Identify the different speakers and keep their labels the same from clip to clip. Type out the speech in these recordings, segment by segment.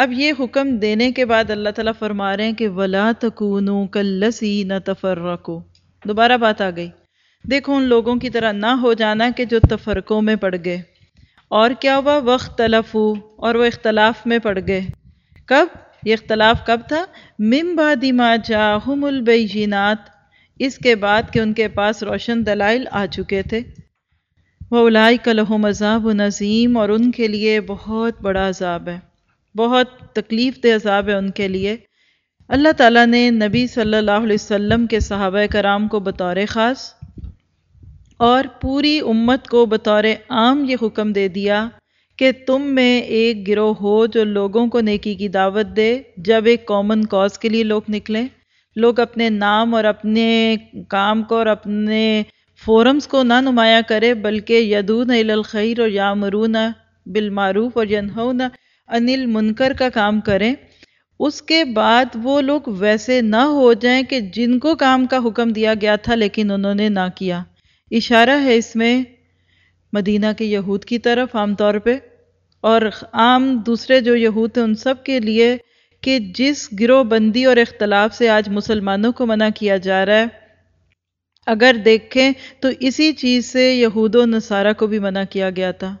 Speaker 1: اب یہ حکم دینے کے بعد اللہ تعالیٰ فرما رہے ہیں کہ وَلَا تَكُونُوا كَالَّذِينَ تَفَرَّقُوا، دوبارہ بات آ گئی، دیکھو ان لوگوں کی طرح نہ ہو جانا کہ جو تفرقوں میں پڑ گئے۔ اور کیا ہوا؟ وَاخْتَلَفُوا، اور وہ اختلاف میں پڑ گئے۔ کب؟ یہ اختلاف کب تھا؟ مِن بَعْدِ مَا جَاءَهُمُ الْبَيِّنَاتُ، اس کے بعد کہ ان کے پاس روشن دلائل آ چکے تھے۔ وَأُولَٰئِكَ لَهُمْ عَذَابٌ عَظِيمٌ، اور ان کے لیے بہت بڑا عذاب ہے، بہت تکلیف دہ عذاب ہے ان کے لیے۔ اللہ تعالیٰ نے نبی صلی اللہ علیہ وسلم کے صحابہ کرام کو بطور خاص اور پوری امت کو بطور عام یہ حکم دے دیا کہ تم میں ایک گروہ ہو جو لوگوں کو نیکی کی دعوت دے۔ جب ایک کامن کاز کے لیے لوگ نکلیں، لوگ اپنے نام اور اپنے کام کو اور اپنے فورمز کو نہ نمایاں کرے، بلکہ یدعون الی الخیر اور یامرون بالمعروف اور ینہون عن المنکر کا کام کریں۔ اس کے بعد وہ لوگ ویسے نہ ہو جائیں کہ جن کو کام کا حکم دیا گیا تھا لیکن انہوں نے نہ کیا۔ اشارہ ہے اس میں مدینہ کے یہود کی طرف عام طور پہ، اور عام دوسرے جو یہود ہیں ان سب کے لیے، کہ جس گروہ بندی اور اختلاف سے آج مسلمانوں کو منع کیا جا رہا ہے، اگر دیکھیں تو اسی چیز سے یہود و نصارہ کو بھی منع کیا گیا تھا۔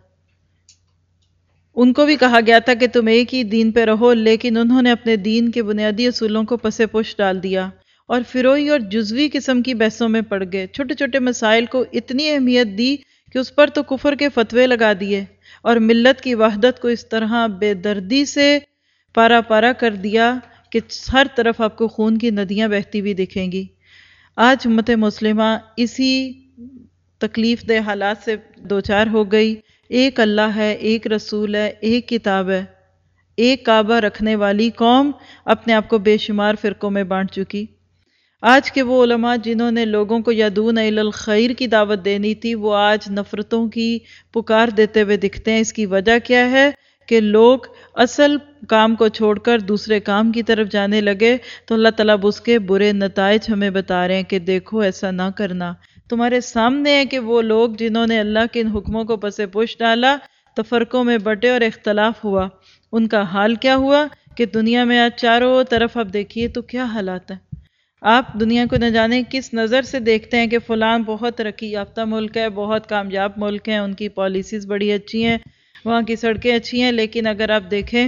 Speaker 1: ان کو بھی کہا گیا تھا کہ تم ایک ہی دین پہ رہو، لیکن انہوں نے اپنے دین کے بنیادی اصولوں کو پس پش ڈال دیا اور فروعی اور جزوی قسم کی بحثوں میں پڑ گئے۔ چھوٹے چھوٹے مسائل کو اتنی اہمیت دی کہ اس پر تو کفر کے فتوے لگا دیے، اور ملت کی وحدت کو اس طرح بے دردی سے پارا پارا کر دیا کہ ہر طرف آپ کو خون کی ندیاں بہتی ہوئی دکھیں گی۔ آج امت مسلمہ اسی تکلیف دہ حالات سے دوچار ہو گئی۔ ایک اللہ ہے، ایک رسول ہے، ایک کتاب ہے، ایک کعبہ رکھنے والی قوم اپنے آپ کو بے شمار فرقوں میں بانٹ چکی۔ آج کے وہ علماء جنہوں نے لوگوں کو یدعون الی الخیر کی دعوت دینی تھی، وہ آج نفرتوں کی پکار دیتے ہوئے دکھتے ہیں۔ اس کی وجہ کیا ہے؟ کہ لوگ اصل کام کو چھوڑ کر دوسرے کام کی طرف جانے لگے، تو اللہ تعالیٰ اس کے برے نتائج ہمیں بتا رہے ہیں کہ دیکھو ایسا نہ کرنا۔ تمہارے سامنے ہے کہ وہ لوگ جنہوں نے اللہ کے ان حکموں کو پس پش ڈالا، تفرقوں میں بٹے اور اختلاف ہوا، ان کا حال کیا ہوا کہ دنیا میں آج چاروں طرف آپ دیکھیے تو کیا حالات ہیں۔ آپ دنیا کو نہ جانے کس نظر سے دیکھتے ہیں کہ فلاں بہت ترقی یافتہ ملک ہے، بہت کامیاب ملک ہے، ان کی پالیسیز بڑی اچھی ہیں، وہاں کی سڑکیں اچھی ہیں، لیکن اگر آپ دیکھیں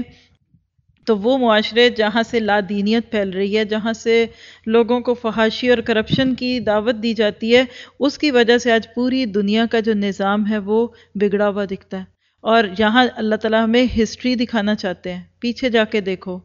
Speaker 1: تو وہ معاشرے جہاں سے لادینیت پھیل رہی ہے، جہاں سے لوگوں کو فحاشی اور کرپشن کی دعوت دی جاتی ہے، اس کی وجہ سے آج پوری دنیا کا جو نظام ہے وہ بگڑا ہوا دکھتا ہے۔ اور یہاں اللہ تعالیٰ ہمیں ہسٹری دکھانا چاہتے ہیں، پیچھے جا کے دیکھو،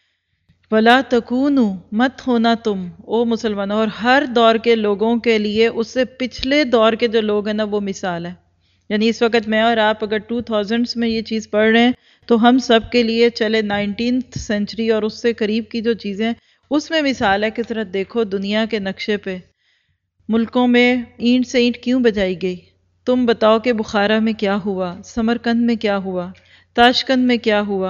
Speaker 1: وَلَا تَكُونُوا، مت ہونا تم او مسلمانوں، اور ہر دور کے لوگوں کے لیے اس سے پچھلے دور کے جو لوگ ہیں نا وہ مثال ہے۔ یعنی اس وقت میں اور آپ اگر 2000s میں یہ چیز پڑھ رہے ہیں تو ہم سب کے لیے چلے 19th سینچری اور اس سے قریب کی جو چیزیں اس میں مثال ہے کہ ذرا دیکھو دنیا کے نقشے پہ ملکوں میں اینٹ سے اینٹ کیوں بجائی گئی۔ تم بتاؤ کہ بخارا میں کیا ہوا، سمرقند میں کیا ہوا، تاشقند میں کیا ہوا،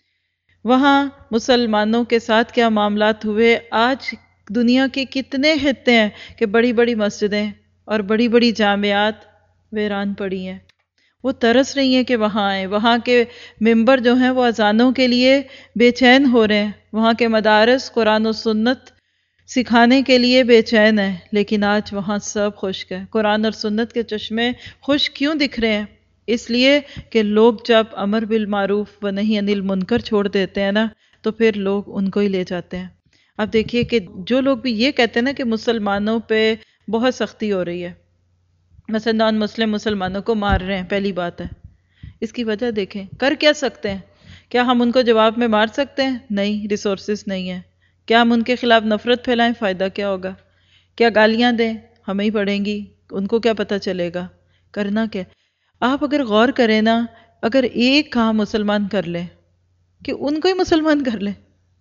Speaker 1: وہاں مسلمانوں کے ساتھ کیا معاملات ہوئے۔ آج دنیا کے کتنے خطے ہیں کہ بڑی بڑی مسجدیں اور بڑی بڑی جامعات ویران پڑی ہیں، وہ ترس رہی ہیں کہ وہاں آئیں۔ وہاں کے ممبر جو ہیں وہ اذانوں کے لیے بے چین ہو رہے ہیں، وہاں کے مدارس قرآن و سنت سکھانے کے لیے بے چین ہیں، لیکن آج وہاں سب خشک ہے۔ قرآن اور سنت کے چشمے خشک کیوں دکھ رہے ہیں؟ اس لیے کہ لوگ جب امر بالمعروف و نہی عن المنکر چھوڑ دیتے ہیں نا تو پھر لوگ ان کو ہی لے جاتے ہیں۔ اب دیکھیے کہ جو لوگ بھی یہ کہتے ہیں نا کہ مسلمانوں پہ بہت سختی ہو رہی ہے، مثلا نان مسلم مسلمانوں کو مار رہے ہیں، پہلی بات ہے اس کی وجہ دیکھیں، کر کیا سکتے ہیں؟ کیا ہم ان کو جواب میں مار سکتے ہیں؟ نہیں، ریسورسز نہیں ہیں۔ کیا ہم ان کے خلاف نفرت پھیلائیں؟ فائدہ کیا ہوگا؟ کیا گالیاں دیں؟ ہمیں ہی پڑیں گی، ان کو کیا پتہ چلے گا؟ کرنا کیا؟ آپ اگر غور کریں نا، اگر ایک کام مسلمان کر لیں کہ ان کو ہی مسلمان کر لیں،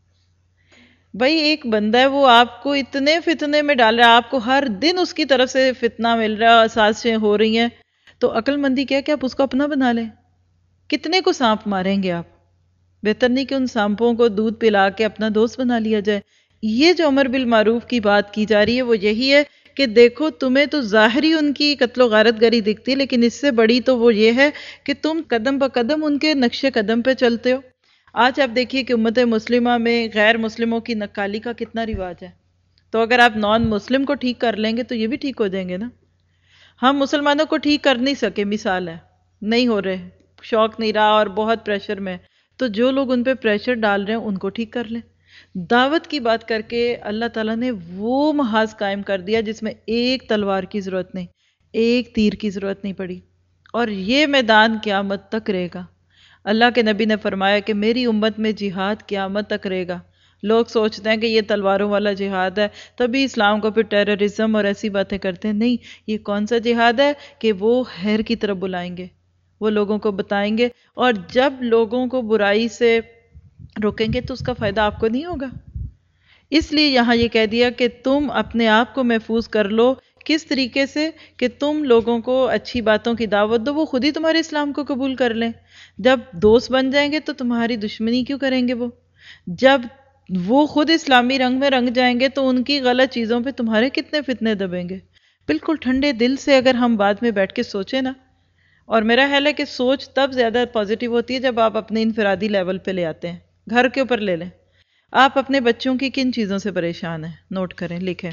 Speaker 1: بھائی ایک بندہ ہے وہ آپ کو اتنے فتنے میں ڈال رہا ہے، آپ کو ہر دن اس کی طرف سے فتنہ مل رہا ہے، سازشیں ہو رہی ہیں، تو عقل مندی کیا کہ آپ اس کو اپنا بنا لیں؟ کتنے کو سانپ ماریں گے آپ؟ بہتر نہیں کہ ان سانپوں کو دودھ پلا کے اپنا دوست بنا لیا جائے۔ یہ جو امر بالمعروف کی بات کی جا رہی ہے وہ یہی ہے کہ دیکھو تمہیں تو ظاہری ان کی قتل و غارت گری دکھتی ہے، لیکن اس سے بڑی تو وہ یہ ہے کہ تم قدم بہ قدم ان کے نقش قدم پہ چلتے ہو۔ آج آپ دیکھیے کہ امت مسلمہ میں غیر مسلموں کی نکالی کا کتنا رواج ہے، تو اگر آپ نان مسلم کو ٹھیک کر لیں گے تو یہ بھی ٹھیک ہو جائیں گے نا۔ ہم مسلمانوں کو ٹھیک کر نہیں سکے، مثال ہے، نہیں ہو رہے، شوق نہیں رہا اور بہت پریشر میں، تو جو لوگ ان پہ پریشر ڈال رہے ہیں ان کو ٹھیک کر لیں۔ دعوت کی بات کر کے اللہ تعالیٰ نے وہ محاذ قائم کر دیا جس میں ایک تلوار کی ضرورت نہیں، ایک تیر کی ضرورت نہیں پڑی، اور یہ میدان قیامت تک رہے گا۔ اللہ کے نبی نے فرمایا کہ میری امت میں جہاد قیامت تک رہے گا۔ لوگ سوچتے ہیں کہ یہ تلواروں والا جہاد ہے، تبھی اسلام کو پھر ٹیررزم اور ایسی باتیں کرتے ہیں۔ نہیں، یہ کون سا جہاد ہے کہ وہ خیر کی طرف بلائیں گے، وہ لوگوں کو بتائیں گے، اور جب لوگوں کو برائی سے روکیں گے تو اس کا فائدہ آپ کو نہیں ہوگا۔ اس لیے یہاں یہ کہہ دیا کہ تم اپنے آپ کو محفوظ کر لو، کس طریقے سے کہ تم لوگوں کو اچھی باتوں کی دعوت دو، وہ خود ہی تمہارے اسلام کو قبول کر لیں۔ جب دوست بن جائیں گے تو تمہاری دشمنی کیوں کریں گے وہ؟ جب وہ خود اسلامی رنگ میں رنگ جائیں گے تو ان کی غلط چیزوں پہ تمہارے کتنے فتنے دبیں گے۔ بالکل ٹھنڈے دل سے اگر ہم بعد میں بیٹھ کے سوچیں نا، اور میرا خیال ہے کہ سوچ تب زیادہ پازیٹیو ہوتی ہے جب آپ اپنے انفرادی لیول پہ لے آتے ہیں، گھر کے اوپر لے لیں۔ آپ اپنے بچوں کی کن چیزوں سے پریشان ہیں، نوٹ کریں، لکھیں۔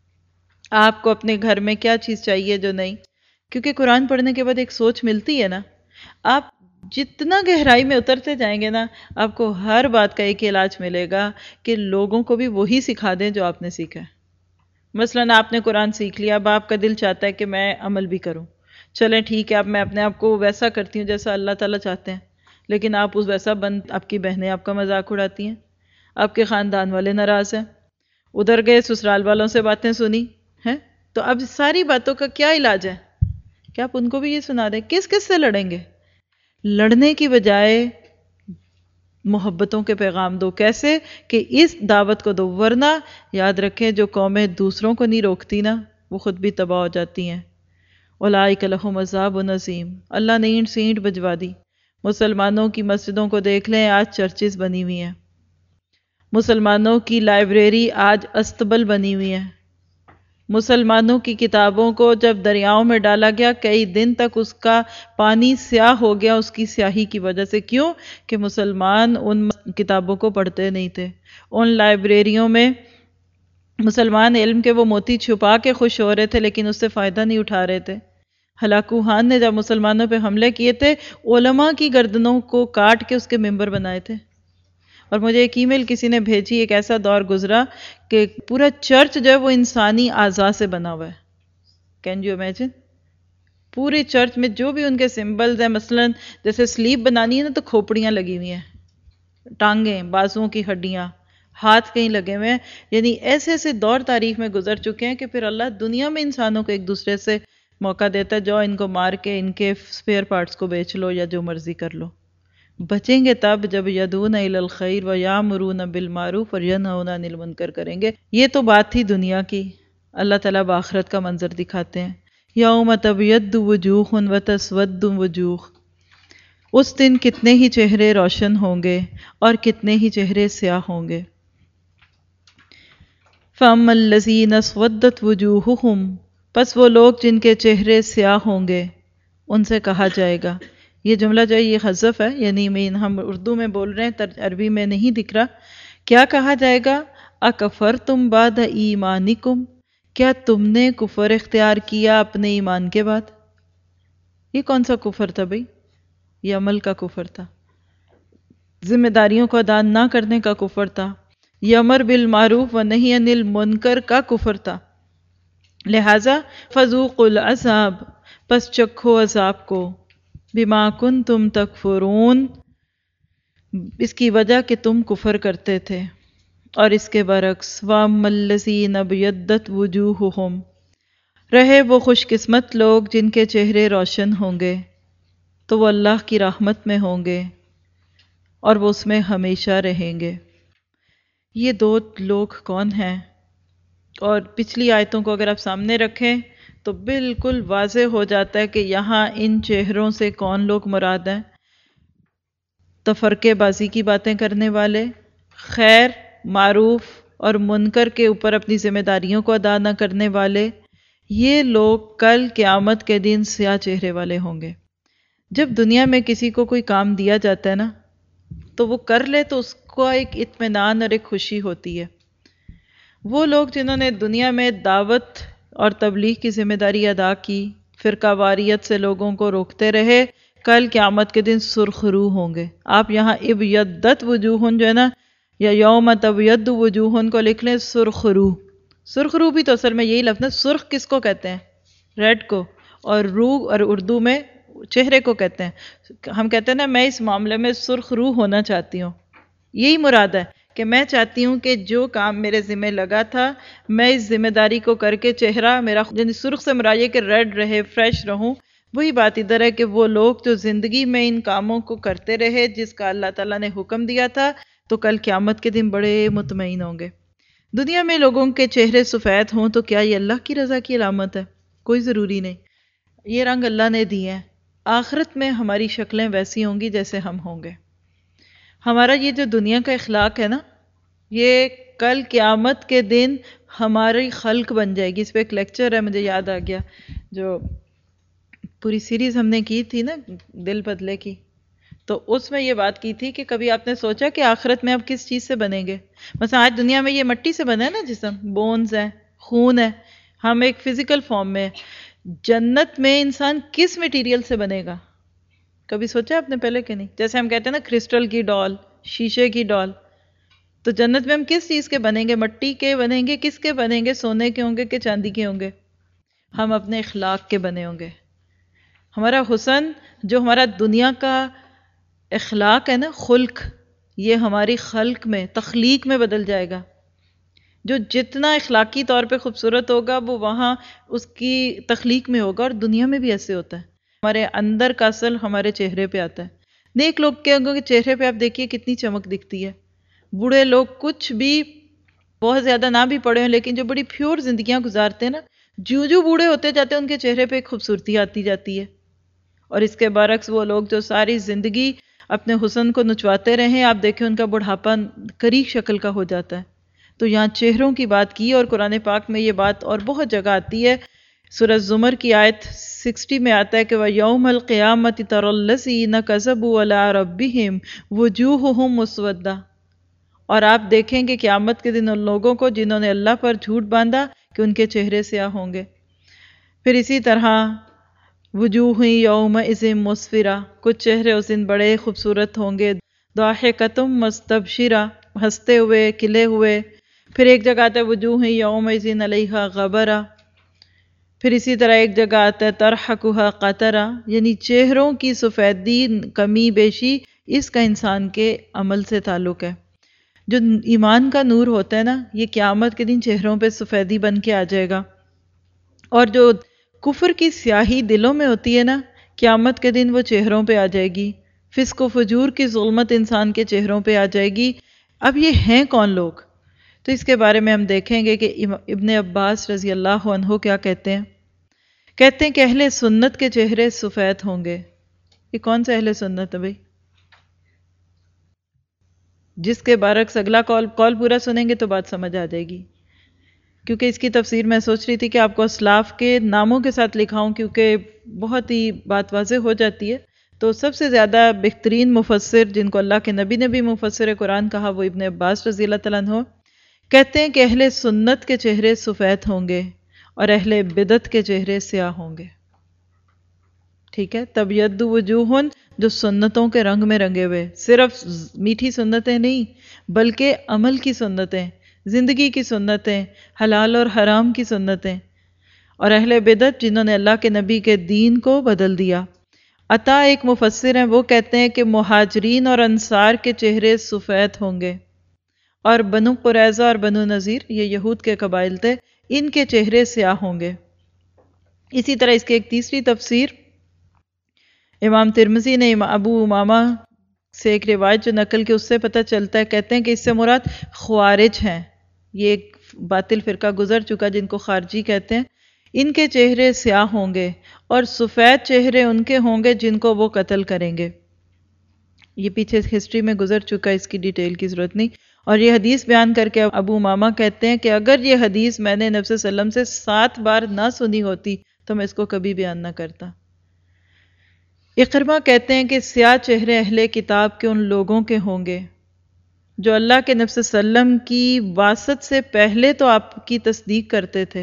Speaker 1: آپ کو اپنے گھر میں کیا چیز چاہیے جو نہیں، کیونکہ قرآن پڑھنے کے بعد ایک سوچ ملتی ہے نا، آپ جتنا گہرائی میں اترتے جائیں گے نا، آپ کو ہر بات کا ایک علاج ملے گا کہ لوگوں کو بھی وہی سکھا دیں جو آپ نے سیکھا ہے۔ مثلاً آپ نے قرآن سیکھ لیا، اب آپ کا دل چاہتا ہے کہ میں عمل بھی کروں، چلیں ٹھیک ہے، اب میں اپنے آپ کو ویسا کرتی ہوں جیسا اللہ تعالیٰ چاہتے ہیں، لیکن آپ اس ویسا آپ کی بہنیں آپ کا مذاق اڑاتی ہیں، آپ کے خاندان والے ناراض ہیں، ادھر گئے سسرال والوں سے باتیں سنی ہیں، تو اب ساری باتوں کا کیا علاج ہے؟ کہ آپ ان کو بھی یہ سنا دیں۔ کس کس سے لڑیں گے؟ لڑنے کی بجائے محبتوں کے پیغام دو۔ کیسے؟ کہ اس دعوت کو دو، ورنہ یاد رکھیں جو قومیں دوسروں کو نہیں روکتی نا، وہ خود بھی تباہ ہو جاتی ہیں۔ اولئک لہم عذاب عظیم، اللہ نے اینٹ سے اینٹ بجوا دی۔ مسلمانوں کی مسجدوں کو دیکھ لیں، آج چرچز بنی ہوئی ہیں، مسلمانوں کی لائبریری آج استبل بنی ہوئی ہے، مسلمانوں کی کتابوں کو جب دریاؤں میں ڈالا گیا کئی دن تک اس کا پانی سیاہ ہو گیا اس کی سیاہی کی وجہ سے۔ کیوں؟ کہ مسلمان ان کتابوں کو پڑھتے نہیں تھے۔ ان لائبریریوں میں مسلمان علم کے وہ موتی چھپا کے خوش ہو رہے تھے لیکن اس سے فائدہ نہیں اٹھا رہے تھے۔ ہلاکو خان نے جب مسلمانوں پہ حملے کیے تھے، علماء کی گردنوں کو کاٹ کے اس کے ممبر بنائے تھے۔ اور مجھے ایک ای میل کسی نے بھیجی، ایک ایسا دور گزرا کہ پورا چرچ جو ہے وہ انسانی اعضاء سے بنا ہوا ہے۔ Can you imagine? پورے چرچ میں جو بھی ان کے سمبلز ہیں، مثلا جیسے سلیپ بنانی ہے نا تو کھوپڑیاں لگی ہوئی ہیں، ٹانگیں، بازوؤں کی ہڈیاں، ہاتھ کہیں لگے ہوئے ہیں۔ یعنی ایسے ایسے دور تاریخ میں گزر چکے ہیں کہ پھر اللہ دنیا میں انسانوں کو ایک دوسرے سے موقع دیتا ہے، جو ان کو مار کے ان کے سپیئر پارٹس کو بیچ لو یا جو مرضی کر لو۔ بچیں گے تب جب یدعون الی الخیر ویامرون بالمعروف وینہون عن المنکر کریں گے۔ یہ تو بات تھی دنیا کی، اللہ تعالیٰ بآخرت کا منظر دکھاتے ہیں۔ یوم تبیض وجوہ وتسود وجوہ، اس دن کتنے ہی چہرے روشن ہوں گے اور کتنے ہی چہرے سیاہ ہوں گے۔ فَأَمَّا الَّذِينَ اسْوَدَّتْ وُجُوهُهُمْ، پس وہ لوگ جن کے چہرے سیاہ ہوں گے ان سے کہا جائے گا، یہ جملہ جو ہے یہ حذف ہے، یعنی ہم اردو میں بول رہے ہیں، عربی میں نہیں دکھ رہا۔ کیا کہا جائے گا؟ اکفرتم بعد ایمانکم، کیا تم نے کفر اختیار کیا اپنے ایمان کے بعد؟ یہ کون سا کفر تھا بھئی؟ یہ عمل کا کفر تھا، ذمہ داریوں کو ادا نہ کرنے کا کفر تھا، یہ امر بالمعروف و نہی عن المنکر کا کفر تھا۔ لہٰذا فذوقوا العذاب، پس چکھو عذاب کو، بما کنتم تکفرون، اس کی وجہ کہ تم کفر کرتے تھے۔ اور اس کے برعکس وَأَمَّا الَّذِينَ ابْيَضَّتْ وُجُوهُهُمْ، رہے وہ خوش قسمت لوگ جن کے چہرے روشن ہوں گے، تو وہ اللہ کی رحمت میں ہوں گے اور وہ اس میں ہمیشہ رہیں گے۔ یہ دو لوگ کون ہیں؟ اور پچھلی آیتوں کو اگر آپ سامنے رکھیں تو بالکل واضح ہو جاتا ہے کہ یہاں ان چہروں سے کون لوگ مراد ہیں۔ تفرقے بازی کی باتیں کرنے والے، خیر، معروف اور منکر کے اوپر اپنی ذمہ داریوں کو ادا نہ کرنے والے، یہ لوگ کل قیامت کے دن سیاہ چہرے والے ہوں گے۔ جب دنیا میں کسی کو کوئی کام دیا جاتا ہے نا تو وہ کر لے تو اس کو ایک اطمینان اور ایک خوشی ہوتی ہے۔ وہ لوگ جنہوں نے دنیا میں دعوت اور تبلیغ کی ذمہ داری ادا کی، فرقہ واریت سے لوگوں کو روکتے رہے، کل قیامت کے دن سرخ روح ہوں گے۔ آپ یہاں ابیضت وجوہ جو ہے نا، یا یوم تبیض وجوہ کو لکھ لیں، سرخ روح۔ سرخ روح بھی تو اصل میں یہی لفظ ہے۔ سرخ کس کو کہتے ہیں؟ ریڈ کو، اور روح اور اردو میں چہرے کو کہتے ہیں۔ ہم کہتے ہیں نا میں اس معاملے میں سرخ روح ہونا چاہتی ہوں، یہی مراد ہے کہ میں چاہتی ہوں کہ جو کام میرے ذمہ لگا تھا میں اس ذمہ داری کو کر کے چہرہ میرا، یعنی سرخ سے مراد یہ کہ ریڈ رہے، فریش رہوں۔ وہی بات ادھر ہے کہ وہ لوگ جو زندگی میں ان کاموں کو کرتے رہے جس کا اللہ تعالیٰ نے حکم دیا تھا، تو کل قیامت کے دن بڑے مطمئن ہوں گے۔ دنیا میں لوگوں کے چہرے سفید ہوں تو کیا یہ اللہ کی رضا کی علامت ہے؟ کوئی ضروری نہیں، یہ رنگ اللہ نے دیے ہیں۔ آخرت میں ہماری شکلیں ویسی ہوں گی جیسے ہم ہوں گے۔ ہمارا یہ جو دنیا کا اخلاق ہے نا، یہ کل قیامت کے دن ہماری خلق بن جائے گی۔ اس پہ ایک لیکچر ہے، مجھے یاد آ گیا، جو پوری سیریز ہم نے کی تھی نا دل بدلے کی، تو اس میں یہ بات کی تھی کہ کبھی آپ نے سوچا کہ آخرت میں آپ کس چیز سے بنیں گے؟ مثلا آج دنیا میں یہ مٹی سے بنا ہے نا جسم، بونز ہیں، خون ہے، ہم ایک فزیکل فارم میں ہیں۔ جنت میں انسان کس میٹیریل سے بنے گا؟ کبھی سوچا آپ نے پہلے کہ نہیں؟ جیسے ہم کہتے ہیں نا کرسٹل کی ڈال، شیشے کی ڈال، تو جنت میں ہم کس چیز کے بنیں گے؟ مٹی کے بنیں گے؟ کس کے بنیں گے؟ سونے کے ہوں گے کہ چاندی کے ہوں گے؟ ہم اپنے اخلاق کے بنے ہوں گے۔ ہمارا حسن جو ہمارا دنیا کا اخلاق ہے نا، خلق، یہ ہماری خلق میں، تخلیق میں بدل جائے گا۔ جو جتنا اخلاقی طور پہ خوبصورت ہوگا وہ وہاں اس کی تخلیق میں ہوگا، اور دنیا میں بھی ایسے ہوتا ہے۔ ہمارے اندر کا اصل ہمارے چہرے پہ آتا ہے۔ نیک لوگ کے چہرے پہ آپ دیکھیے کتنی چمک دکھتی ہے۔ بوڑھے لوگ کچھ بھی بہت زیادہ نہ بھی پڑھے ہوں لیکن جو بڑی پیور زندگیاں گزارتے ہیں نا، جو بوڑھے ہوتے جاتے ہیں ان کے چہرے پہ ایک خوبصورتی آتی جاتی ہے۔ اور اس کے برعکس وہ لوگ جو ساری زندگی اپنے حسن کو نچواتے رہیں، آپ دیکھیں ان کا بڑھاپا کریخ شکل کا ہو جاتا ہے۔ تو یہاں چہروں کی بات کی، اور قرآن پاک میں یہ بات اور بہت جگہ آتی ہے۔ سورہ زمر کی آیت 60 میں آتا ہے کہ وَيَوْمَ الْقِيَامَةِ تَرَى الَّذِينَ كَذَبُوا عَلَىٰ رَبِّهِمْ وُجُوهُهُمْ مُسْوَدَّةٌ، اور آپ دیکھیں گے قیامت کے دن ان لوگوں کو جنہوں نے اللہ پر جھوٹ باندھا کہ ان کے چہرے سیاہ ہوں گے۔ پھر اسی طرح وجوہ یومئذ مسفرہ، کچھ چہرے اس دن بڑے خوبصورت ہوں گے، ضاحکۃ مستبشرہ، ہنستے ہوئے، کھلے ہوئے۔ پھر ایک جگہ آتا ہے وجوہ یومئذ علیہا غبرہ، پھر اسی طرح ایک جگہ آتا ہے ترحقھا قطرہ، یعنی چہروں کی سفیدی، کمی بیشی، اس کا انسان کے عمل سے تعلق ہے۔ جو ایمان کا نور ہوتا ہے نا، یہ قیامت کے دن چہروں پہ سفیدی بن کے آ جائے گا، اور جو کفر کی سیاہی دلوں میں ہوتی ہے نا، قیامت کے دن وہ چہروں پہ آ جائے گی۔ فسق و فجور کی ظلمت انسان کے چہروں پہ آ جائے گی۔ اب یہ ہیں کون لوگ؟ تو اس کے بارے میں ہم دیکھیں گے کہ ابن عباس رضی اللہ عنہ کیا کہتے ہیں۔ کہتے ہیں کہ اہل سنت کے چہرے سفید ہوں گے۔ یہ کون سا اہل سنت ہے بھائی؟ جس کے برعکس اگلا کال پورا سنیں گے تو بات سمجھ آ جائے گی، کیونکہ اس کی تفسیر میں سوچ رہی تھی کہ آپ کو اسلاف کے ناموں کے ساتھ لکھاؤں، کیونکہ بہت ہی بات واضح ہو جاتی ہے۔ تو سب سے زیادہ بہترین مفسر جن کو اللہ کے نبی نے بھی مفسر قرآن کہا، وہ ابن عباس رضی اللہ تعالیٰ عنہ کہتے ہیں کہ اہل سنت کے چہرے سفید ہوں گے اور اہل بدعت کے چہرے سیاہ ہوں گے۔ ٹھیک ہے، تبیض وجوہ، جو سنتوں کے رنگ میں رنگے ہوئے، صرف میٹھی سنتیں نہیں بلکہ عمل کی سنتیں، زندگی کی سنتیں، حلال اور حرام کی سنتیں، اور اہل بدعت جنہوں نے اللہ کے نبی کے دین کو بدل دیا۔ عطا ایک مفسر ہیں، وہ کہتے ہیں کہ مہاجرین اور انصار کے چہرے سفید ہوں گے، اور بنو قریظہ اور بنو نذیر، یہ یہود کے قبائل تھے، ان کے چہرے سیاہ ہوں گے۔ اسی طرح اس کی ایک تیسری تفسیر امام ترمذی نے ابو امامہ سے ایک روایت جو نقل کی، اس سے پتہ چلتا ہے، کہتے ہیں کہ اس سے مراد خوارج ہیں۔ یہ ایک باطل فرقہ گزر چکا جن کو خارجی کہتے ہیں۔ ان کے چہرے سیاہ ہوں گے اور سفید چہرے ان کے ہوں گے جن کو وہ قتل کریں گے۔ یہ پیچھے ہسٹری میں گزر چکا، اس کی ڈیٹیل کی ضرورت نہیں۔ اور یہ حدیث بیان کر کے ابو امامہ کہتے ہیں کہ اگر یہ حدیث میں نے نبی صلی اللہ علیہ وسلم سے 7 بار نہ سنی ہوتی تو میں اس کو کبھی بیان نہ کرتا۔ اکرمہ کہتے ہیں کہ سیاہ چہرے اہل کتاب کے ان لوگوں کے ہوں گے جو اللہ کے نبی صلی اللہ علیہ وسلم کی بعثت سے پہلے تو آپ کی تصدیق کرتے تھے،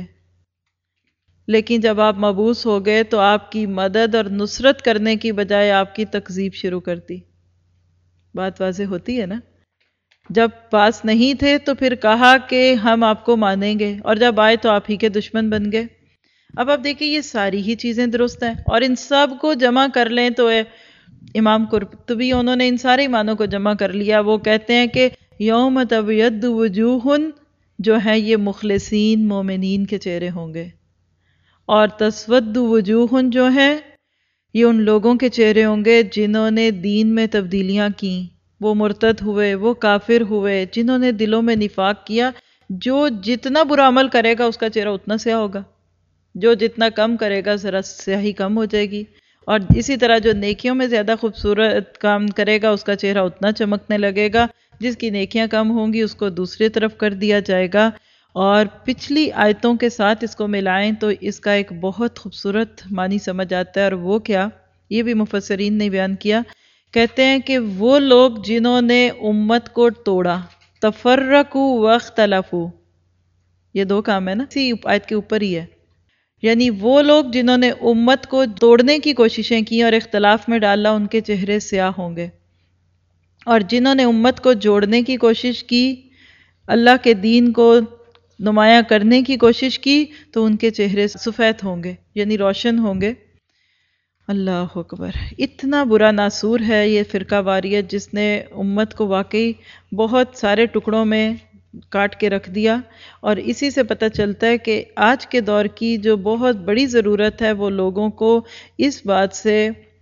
Speaker 1: لیکن جب آپ مبعوث ہو گئے تو آپ کی مدد اور نصرت کرنے کی بجائے آپ کی تکذیب شروع کر دی۔ بات واضح ہوتی ہے نا؟ جب پاس نہیں تھے تو پھر کہا کہ ہم آپ کو مانیں گے، اور جب آئے تو آپ ہی کے دشمن بن گئے۔ اب آپ دیکھیں یہ ساری ہی چیزیں درست ہیں، اور ان سب کو جمع کر لیں تو امام قرطبی انہوں نے ان سارے ایمانوں کو جمع کر لیا۔ وہ کہتے ہیں کہ یوم تبیض وجوہ جو ہے یہ مخلصین مومنین کے چہرے ہوں گے، اور تسود وجوہ جو ہے یہ ان لوگوں کے چہرے ہوں گے جنہوں نے دین میں تبدیلیاں کیں، وہ مرتد ہوئے، وہ کافر ہوئے، جنہوں نے دلوں میں نفاق کیا۔ جو جتنا برا عمل کرے گا اس کا چہرہ اتنا سیاہ ہوگا، جو جتنا کم کرے گا ذرا سیاہی کم ہو جائے گی، اور اسی طرح جو نیکیوں میں زیادہ خوبصورت کام کرے گا اس کا چہرہ اتنا چمکنے لگے گا، جس کی نیکیاں کم ہوں گی اس کو دوسری طرف کر دیا جائے گا۔ اور پچھلی آیتوں کے ساتھ اس کو ملائیں تو اس کا ایک بہت خوبصورت معنی سمجھ آتا ہے، اور وہ کیا، یہ بھی مفسرین نے بیان کیا، کہتے ہیں کہ وہ لوگ جنہوں نے امت کو توڑا، تفرقوا واختلفوا، یہ دو کام ہے نا، اسی آیت کے اوپر ہی ہے، یعنی وہ لوگ جنہوں نے امت کو توڑنے کی کوششیں کی اور اختلاف میں ڈالا ان کے چہرے سیاہ ہوں گے، اور جنہوں نے امت کو جوڑنے کی کوشش کی، اللہ کے دین کو نمایاں کرنے کی کوشش کی، تو ان کے چہرے سفید ہوں گے، یعنی روشن ہوں گے۔ اللہ اکبر، اتنا برا ناسور ہے یہ فرقہ واریت جس نے امت کو واقعی بہت سارے ٹکڑوں میں کاٹ کے رکھ دیا، اور اسی سے پتہ چلتا ہے کہ آج کے دور کی جو بہت بڑی ضرورت ہے وہ لوگوں کو اس بات سے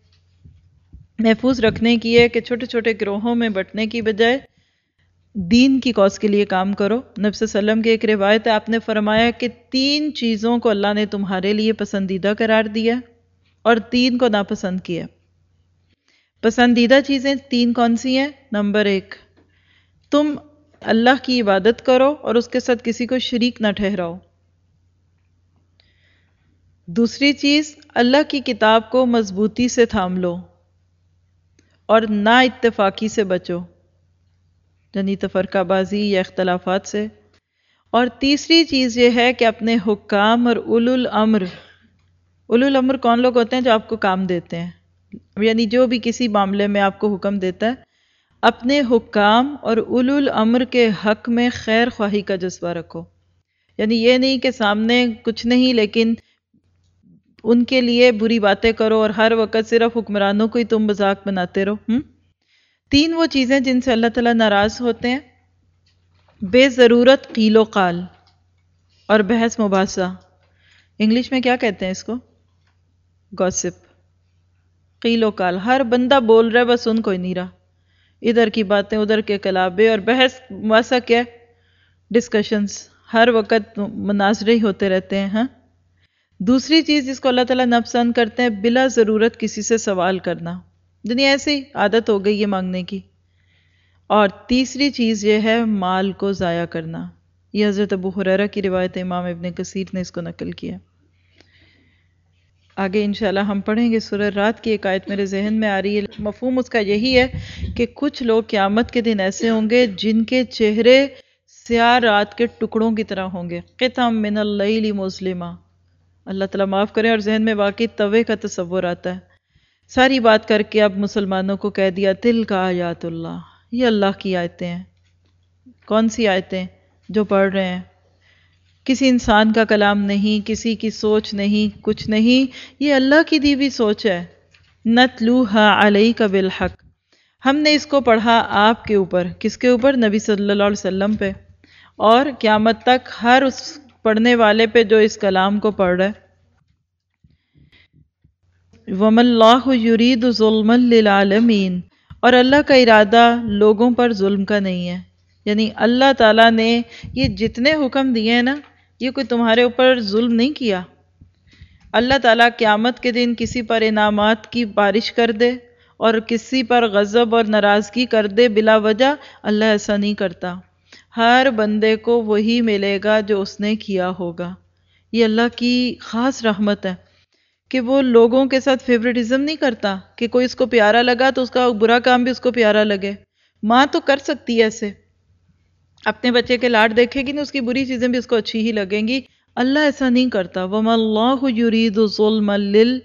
Speaker 1: محفوظ رکھنے کی ہے کہ چھوٹے چھوٹے گروہوں میں بٹنے کی بجائے دین کی کاز کے لیے کام کرو۔ نبی صلی اللہ علیہ وسلم کی ایک روایت ہے، آپ نے فرمایا کہ 3 چیزوں کو اللہ نے تمہارے لیے پسندیدہ قرار دیا اور 3 کو ناپسند کیا۔ پسندیدہ چیزیں 3 کون سی ہیں؟ نمبر 1، تم اللہ کی عبادت کرو اور اس کے ساتھ کسی کو شریک نہ ٹھہراؤ۔ دوسری چیز، اللہ کی کتاب کو مضبوطی سے تھام لو اور نا اتفاقی سے بچو، یعنی تفرقہ بازی یا اختلافات سے۔ اور تیسری چیز یہ ہے کہ اپنے حکام اور اولو الامر کون لوگ ہوتے ہیں؟ جو آپ کو کام دیتے ہیں، یعنی جو بھی کسی معاملے میں آپ کو حکم دیتا ہے، اپنے حکام اور اولو الامر کے حق میں خیر خواہی کا جذبہ رکھو، یعنی یہ نہیں کہ سامنے کچھ نہیں لیکن ان کے لیے بری باتیں کرو اور ہر وقت صرف حکمرانوں کو ہی تم مذاق بناتے رہو۔ 3 وہ چیزیں جن سے اللہ تعالیٰ ناراض ہوتے ہیں: بے ضرورت قیل و قال اور بحث مباحثہ، انگلش میں کیا کہتے ہیں اس کو؟ گوسپ، قیل و قال، ہر بندہ بول رہا ہے بس سن کوئی نہیں رہا، ادھر کی باتیں ادھر کے کلابے، اور بحث مباحثہ کیا ہے؟ ڈسکشنز، ہر وقت مناظرے ہی ہوتے رہتے ہیں۔ ہاں، دوسری چیز جس کو اللہ تعالیٰ ناپسند کرتے ہیں، بلا ضرورت کسی سے سوال کرنا، دنیا ایسے ہی عادت ہو گئی ہے مانگنے کی۔ اور تیسری چیز یہ ہے مال کو ضائع کرنا، یہ حضرت ابو ہریرہ کی روایت، امام ابن کثیر نے اس کو نقل کیا۔ آگے انشاءاللہ ہم پڑھیں گے سورہ رات کی ایک آیت میرے ذہن میں آ رہی ہے، مفہوم اس کا یہی ہے کہ کچھ لوگ قیامت کے دن ایسے ہوں گے جن کے چہرے سیاہ رات کے ٹکڑوں کی طرح ہوں گے، قطعا من اللیل مظلما، اللہ تعالیٰ معاف کریں، اور ذہن میں واقعی توے کا تصور آتا ہے۔ ساری بات کر کے اب مسلمانوں کو کہہ دیا تلک آیات اللہ، یہ اللہ کی آیتیں ہیں۔ کون سی آیتیں؟ جو پڑھ رہے ہیں، کسی انسان کا کلام نہیں، کسی کی سوچ نہیں، کچھ نہیں، یہ اللہ کی دی ہوئی سوچ ہے۔ نتلوہا علیک بالحق، ہم نے اس کو پڑھا آپ کے اوپر، کس کے اوپر؟ نبی صلی اللہ علیہ وسلم پہ، اور قیامت تک ہر اس پڑھنے والے پہ جو اس کلام کو پڑھ رہا ہے۔ وَمَا اللَّهُ يُرِيدُ ظُلْمًا لِلْعَالَمِينَ، اور اللہ کا ارادہ لوگوں پر ظلم کا نہیں ہے، یعنی اللہ تعالیٰ نے یہ جتنے حکم دیے ہیں نا، یہ کوئی تمہارے اوپر ظلم نہیں کیا۔ اللہ تعالیٰ قیامت کے دن کسی پر انعامات کی بارش کر دے اور کسی پر غضب اور ناراضگی کر دے بلا وجہ، اللہ ایسا نہیں کرتا۔ ہر بندے کو وہی ملے گا جو اس نے کیا ہوگا۔ یہ اللہ کی خاص رحمت ہے کہ وہ لوگوں کے ساتھ فیوریٹزم نہیں کرتا کہ کوئی اس کو پیارا لگا تو اس کا برا کام بھی اس کو پیارا لگے. ماں تو کر سکتی ہے ایسے، اپنے بچے کے لاڈ دیکھے گی نا، اس کی بری چیزیں بھی اس کو اچھی ہی لگیں گی. اللہ ایسا نہیں کرتا. وَمَا اللَّهُ يُرِيدُ ظُلْمًا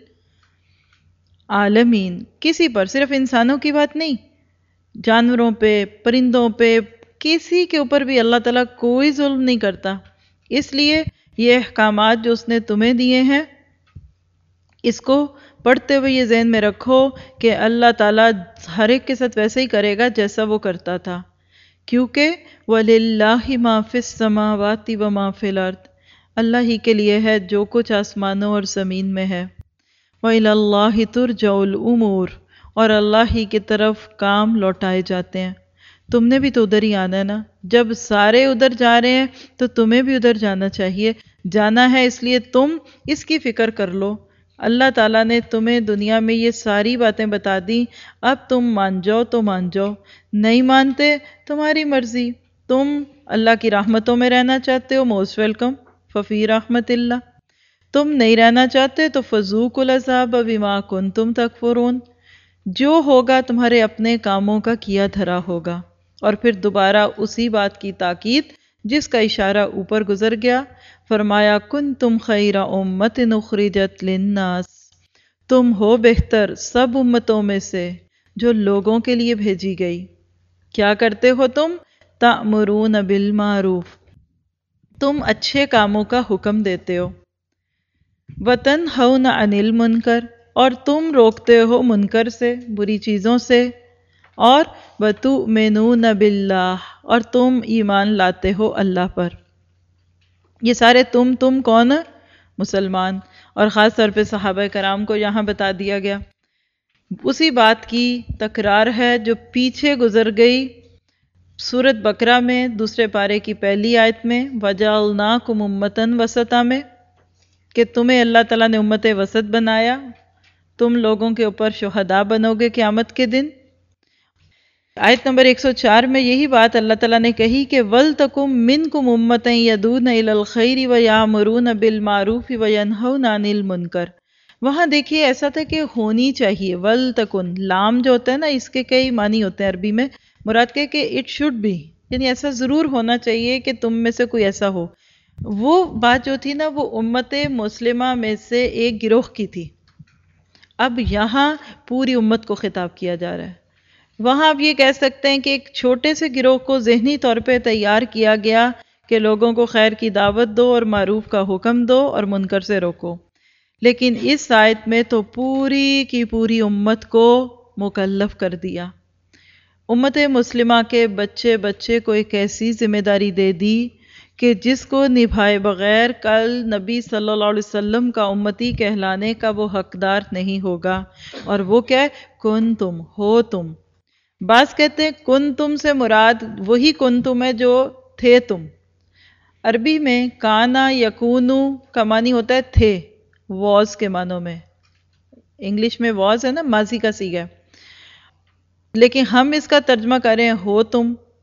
Speaker 1: لِلْعَالَمِينَ. کسی پر، صرف انسانوں کی بات نہیں، جانوروں پہ، پرندوں پہ، کسی کے اوپر بھی اللہ تعالیٰ کوئی ظلم نہیں کرتا. اس لیے یہ احکامات جو اس نے تمہیں دیے ہیں، اس کو پڑھتے ہوئے یہ ذہن میں رکھو کہ اللہ تعالیٰ ہر ایک کے ساتھ ویسے ہی کرے گا جیسا وہ کرتا تھا. کیونکہ وَلِلَّهِ مَا فِي السَّمَاوَاتِ وَمَا فِي الْأَرْضِ. اللہ ہی کے لیے ہے جو کچھ آسمانوں اور زمین میں ہے. وَإِلَى اللَّهِ تُرْجَعُ الْأُمُورِ. اور اللہ ہی کی طرف کام لوٹائے جاتے ہیں. تم نے بھی تو ادھر ہی آنا ہے نا. جب سارے ادھر جا رہے ہیں تو تمہیں بھی ادھر جانا چاہیے. جانا ہے اس لیے تم اس کی فکر کر لو. اللہ تعالیٰ نے تمہیں دنیا میں یہ ساری باتیں بتا دیں، اب تم مان جاؤ تو مان جاؤ، نہیں مانتے تمہاری مرضی. تم اللہ کی رحمتوں میں رہنا چاہتے ہو، موسٹ ویلکم، ففی رحمت اللہ. تم نہیں رہنا چاہتے تو فذوقوا العذاب بما کنتم تکفرون. جو ہوگا تمہارے اپنے کاموں کا کیا دھرا ہوگا. اور پھر دوبارہ اسی بات کی تاکید جس کا اشارہ اوپر گزر گیا. فرمایا کنتم خیر امت اخرجت للناس. تم ہو بہتر سب امتوں میں سے جو لوگوں کے لیے بھیجی گئی. کیا کرتے ہو تم؟ تأمرون بالمعروف. تم اچھے کاموں کا حکم دیتے ہو. وتنہون عن المنکر. اور تم روکتے ہو منکر سے، بری چیزوں سے. اور وتؤمنون باللہ. اور تم ایمان لاتے ہو اللہ پر. یہ سارے تم کون؟ مسلمان. اور خاص طور پہ صحابہ کرام کو یہاں بتا دیا گیا. اسی بات کی تکرار ہے جو پیچھے گزر گئی سورۃ بقرہ میں دوسرے پارے کی پہلی آیت میں، وَجَعَلْنَاكُمْ أُمَّةً وَسَطًا میں، کہ تمہیں اللہ تعالیٰ نے امت وسط بنایا، تم لوگوں کے اوپر شہداء بنو گے قیامت کے دن. آیت نمبر 104 میں یہی بات اللہ تعالیٰ نے کہی کہ وَلْتَكُمْ مِنْكُمْ أُمَّةً يَدْعُونَ إِلَى الْخَيْرِ وَيَأْمُرُونَ بِالْمَعْرُوفِ وَيَنْهَوْنَ عَنِ الْمُنْكَرِ. وہاں دیکھیے ایسا تھا کہ ہونی چاہیے. وَلْتَكُنْ، لام جو ہوتا ہے نا، اس کے کئی معنی ہوتے ہیں عربی میں. مراد کہ اٹ شوڈ بی، یعنی ایسا ضرور ہونا چاہیے کہ تم میں سے کوئی ایسا ہو. وہ بات جو تھی نا وہ امت مسلمہ میں سے ایک گروہ کی تھی. اب یہاں پوری امت کو خطاب کیا جا رہا ہے. وہاں آپ یہ کہہ سکتے ہیں کہ ایک چھوٹے سے گروہ کو ذہنی طور پہ تیار کیا گیا کہ لوگوں کو خیر کی دعوت دو اور معروف کا حکم دو اور منکر سے روکو. لیکن اس آیت میں تو پوری کی پوری امت کو مکلف کر دیا. امت مسلمہ کے بچے بچے کو ایک ایسی ذمہ داری دے دی کہ جس کو نبھائے بغیر کل نبی صلی اللہ علیہ وسلم کا امتی کہلانے کا وہ حقدار نہیں ہوگا. اور وہ کیا ہے؟ کن تم، ہو تم. بعض کہتے ہیں کن تم سے مراد وہی کن تم ہے جو تھے تم. عربی میں کانا یکونو کا معنی ہوتا ہے تھے، واز کے معنوں میں. انگلش میں واز ہے نا، ماضی کا صیغہ ہے، لیکن ہم اس کا ترجمہ کریں ہو تم.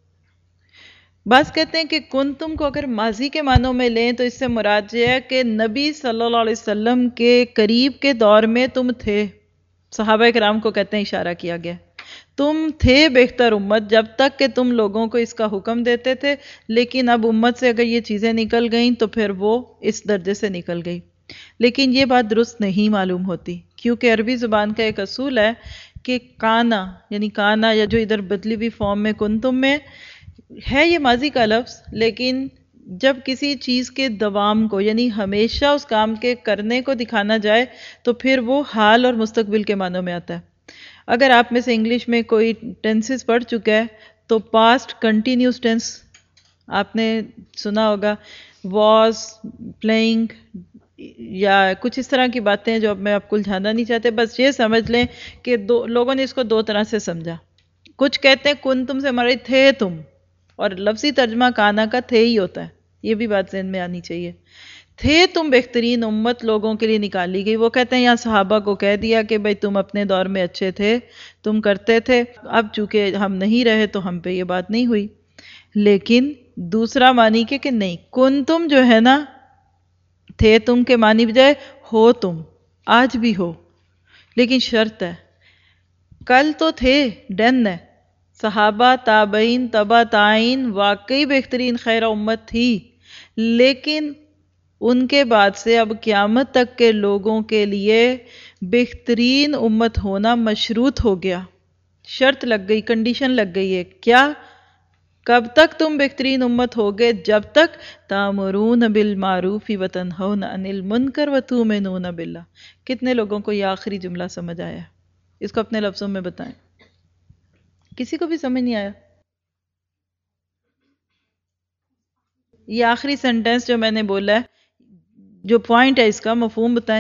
Speaker 1: بعض کہتے ہیں کہ کن تم کو اگر ماضی کے معنوں میں لیں تو اس سے مراد یہ ہے کہ نبی صلی اللہ علیہ وسلم کے قریب کے دور میں تم تھے. صحابہ کرام کو کہتے ہیں اشارہ کیا گیا. تم تھے بہتر امت جب تک کہ تم لوگوں کو اس کا حکم دیتے تھے، لیکن اب امت سے اگر یہ چیزیں نکل گئیں تو پھر وہ اس درجے سے نکل گئی. لیکن یہ بات درست نہیں معلوم ہوتی، کیونکہ عربی زبان کا ایک اصول ہے کہ کانا، یعنی کانا یا جو ادھر بدلی ہوئی فارم میں کنتم میں ہے، یہ ماضی کا لفظ، لیکن جب کسی چیز کے دوام کو، یعنی ہمیشہ اس کام کے کرنے کو دکھانا جائے تو پھر وہ حال اور مستقبل کے معنوں میں آتا ہے. اگر آپ میں سے انگلش میں کوئی ٹینسز پڑھ چکا ہے تو پاسٹ کنٹینیوس ٹینس آپ نے سنا ہوگا، واز، پلینگ، یا کچھ اس طرح کی باتیں جو اب میں آپ کو الجھانا نہیں چاہتے. بس یہ سمجھ لیں کہ لوگوں نے اس کو دو طرح سے سمجھا. کچھ کہتے ہیں کن تم سے ہمارے تھے تم، اور لفظی ترجمہ کانا کا تھے ہی ہوتا ہے. یہ بھی بات ذہن میں آنی چاہیے. تھے تم بہترین امت، لوگوں کے لیے نکالی گئی. وہ کہتے ہیں یہاں صحابہ کو کہہ دیا کہ بھئی تم اپنے دور میں اچھے تھے، تم کرتے تھے، اب چونکہ ہم نہیں رہے تو ہم پہ یہ بات نہیں ہوئی. لیکن دوسرا معنی کہ نہیں، کن تم جو ہے نا، تھے تم کے معنی بجائے ہو تم. آج بھی ہو، لیکن شرط ہے، کل تو تھے، ڈن ہے، صحابہ تابعین تبا تائین واقعی بہترین خیر امت تھی، لیکن ان کے بعد سے اب قیامت تک کے لوگوں کے لیے بہترین امت ہونا مشروط ہو گیا، شرط لگ گئی، کنڈیشن لگ گئی ہے، کیا؟ کب تک تم بہترین امت ہوگے؟ جب تک تامرون بالمعروف وتنہون عن المنکر وتؤمنون باللہ۔ کتنے لوگوں کو یہ آخری جملہ سمجھ آیا؟ اس کو اپنے لفظوں میں بتائیں، کسی کو بھی سمجھ نہیں آیا؟ یہ آخری سینٹنس جو میں نے بولا ہے، جو پوائنٹ ہے اس کا مفہوم بتائیں۔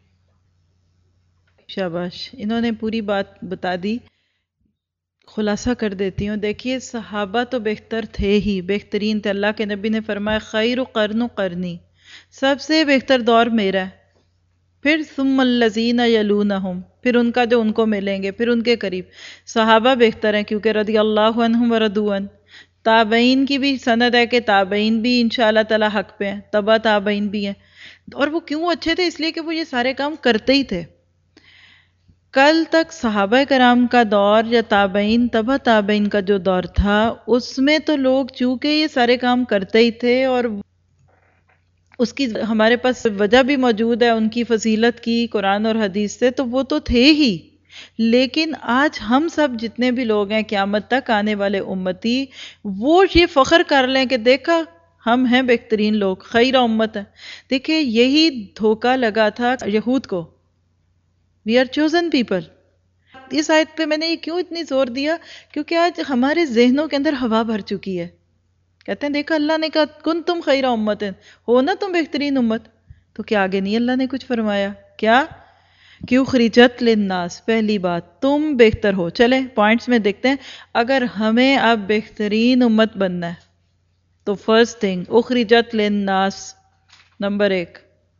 Speaker 1: شاباش، انہوں نے پوری بات بتا دی، خلاصہ کر دیتی ہوں۔ دیکھیے صحابہ تو بہتر تھے ہی، بہترین تھے، اللہ کے نبی نے فرمایا خیر قرن قرنی، سب سے بہتر دور میرا ہے، پھر ثم الذین یلونہم، پھر ان کا جو ان کو ملیں گے، پھر ان کے قریب صحابہ بہتر ہیں، کیونکہ رضی اللہ عنہم ورضوا عنہ۔ تابعین کی بھی سند ہے کہ تابعین بھی انشاءاللہ تعالی حق پہ ہیں، تبا تابعین بھی ہیں، اور وہ کیوں اچھے تھے؟ اس لیے کہ وہ یہ سارے کام کرتے ہی تھے۔ کل تک صحابہ کرام کا دور یا تابعین تبا تابعین کا جو دور تھا، اس میں تو لوگ چونکہ یہ سارے کام کرتے ہی تھے، اور اس کی ہمارے پاس وجہ بھی موجود ہے ان کی فضیلت کی قرآن اور حدیث سے، تو وہ تو تھے ہی، لیکن آج ہم سب جتنے بھی لوگ ہیں قیامت تک آنے والے امتی، وہ یہ فخر کر لیں کہ دیکھا ہم ہیں بہترین لوگ، خیر امت ہے۔ دیکھیں یہی دھوکہ لگا تھا یہود کو، وی آر چوزن پیپل۔ اس آیت پہ میں نے یہ کیوں اتنی زور دیا؟ کیونکہ آج ہمارے ذہنوں کے اندر ہوا بھر چکی ہے، کہتے ہیں دیکھا اللہ نے کہا کن تم خیر امت، ہو نا تم بہترین امت، تو کیا آگے نہیں اللہ نے کچھ فرمایا؟ کیا کہ اخرجت للناس، پہلی بات تم بہتر ہو۔ چلیں پوائنٹس میں دیکھتے ہیں، اگر ہمیں اب بہترین امت بننا ہے تو فرسٹ تھنگ اخرجت للناس، نمبر 1،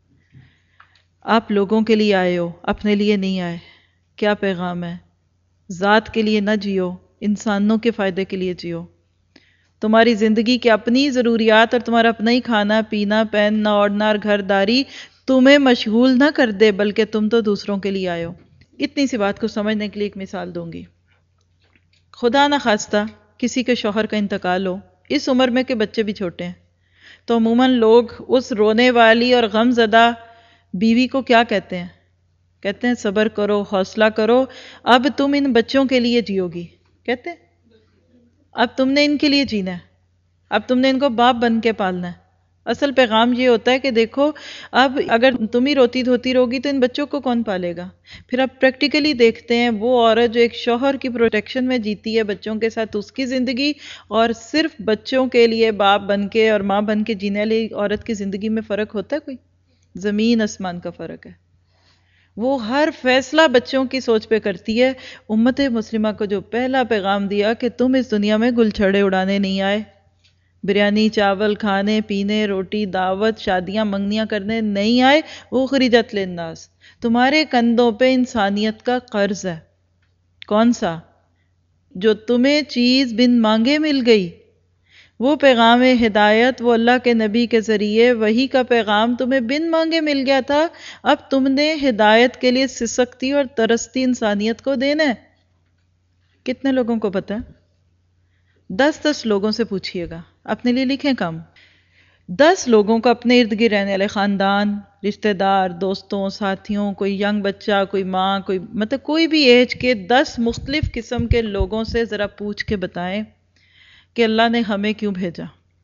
Speaker 1: آپ لوگوں کے لیے آئے ہو، اپنے لیے نہیں آئے۔ کیا پیغام ہے؟ ذات کے لیے نہ جیو، انسانوں کے فائدے کے لیے جیو۔ تمہاری زندگی کی اپنی ضروریات اور تمہارا اپنا ہی کھانا پینا پہننا اوڑھنا اور گھر داری تمہیں مشغول نہ کر دے، بلکہ تم تو دوسروں کے لیے آئے ہو۔ اتنی سی بات کو سمجھنے کے لیے ایک مثال دوں گی۔ خدا نہ خواستہ کسی کے شوہر کا انتقال ہو، اس عمر میں کہ بچے بھی چھوٹے ہیں، تو عموماً لوگ اس رونے والی اور غم زدہ بیوی کو کیا کہتے ہیں؟ کہتے ہیں صبر کرو، حوصلہ کرو، اب تم ان بچوں کے لیے جیو گی، کہتے ہیں اب تم نے ان کے لیے جینا ہے، اب تم نے ان کو باپ بن کے پالنا ہے۔ اصل پیغام یہ ہوتا ہے کہ دیکھو اب اگر تم ہی روتی دھوتی رہوگی تو ان بچوں کو کون پالے گا؟ پھر اب پریکٹیکلی دیکھتے ہیں وہ عورت جو ایک شوہر کی پروٹیکشن میں جیتی ہے بچوں کے ساتھ اس کی زندگی، اور صرف بچوں کے لیے باپ بن کے اور ماں بن کے جینے والی عورت کی زندگی میں فرق ہوتا ہے کوئی؟ زمین آسمان کا فرق ہے۔ وہ ہر فیصلہ بچوں کی سوچ پہ کرتی ہے۔ امت مسلمہ کو جو پہلا پیغام دیا کہ تم اس دنیا میں گل چھڑے اڑانے نہیں آئے، بریانی چاول کھانے پینے روٹی دعوت شادیاں منگنیاں کرنے نہیں آئے، اخرجت للناس، تمہارے کندھوں پہ انسانیت کا قرض ہے۔ کون سا؟ جو تمہیں چیز بن مانگے مل گئی، وہ پیغام ہدایت، وہ اللہ کے نبی کے ذریعے وحی کا پیغام تمہیں بن مانگے مل گیا تھا، اب تم نے ہدایت کے لیے سسکتی اور ترستی انسانیت کو دینا ہے۔ کتنے لوگوں کو پتہ ہے؟ 10 لوگوں سے پوچھئے گا، اپنے لیے لکھیں کم، 10 لوگوں کو اپنے ارد گرد رہنے والے خاندان، رشتہ دار، دوستوں، ساتھیوں، کوئی ینگ بچہ، کوئی ماں، کوئی مطلب کوئی بھی ایج کے 10 مختلف قسم کے لوگوں سے ذرا پوچھ کے بتائیں کہ اللہ نے ہمیں کیوں بھیجا۔